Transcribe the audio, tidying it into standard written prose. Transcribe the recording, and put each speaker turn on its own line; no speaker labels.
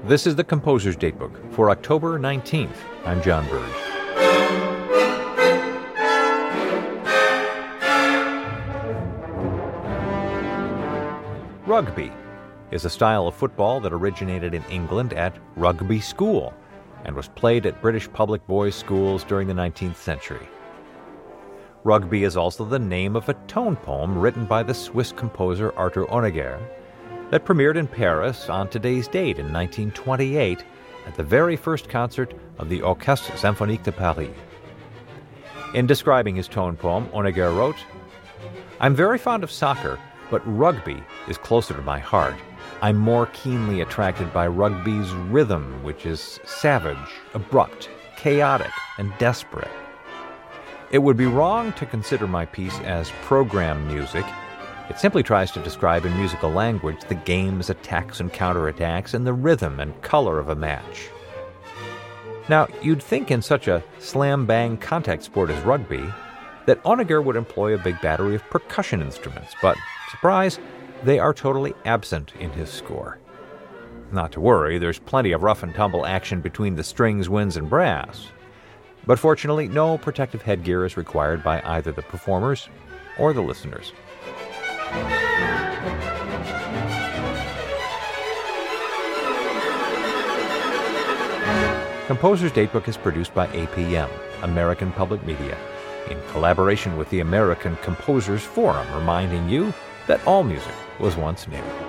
This is the Composer's Datebook for October 19th. I'm John Burge. Rugby is a style of football that originated in England at Rugby School and was played at British public boys' schools during the 19th century. Rugby is also the name of a tone poem written by the Swiss composer Arthur Honegger that premiered in Paris on today's date in 1928 at the very first concert of the Orchestre Symphonique de Paris. In describing his tone poem, Honegger wrote, "I'm very fond of soccer, but rugby is closer to my heart. I'm more keenly attracted by rugby's rhythm, which is savage, abrupt, chaotic, and desperate. It would be wrong to consider my piece as program music. It simply tries to describe in musical language the game's attacks and counterattacks and the rhythm and color of a match." Now, you'd think in such a slam-bang contact sport as rugby that Honegger would employ a big battery of percussion instruments, but, surprise, they are totally absent in his score. Not to worry, there's plenty of rough-and-tumble action between the strings, winds, and brass. But fortunately, no protective headgear is required by either the performers or the listeners. Composer's Datebook is produced by APM, American Public Media, in collaboration with the American Composers Forum, reminding you that all music was once new.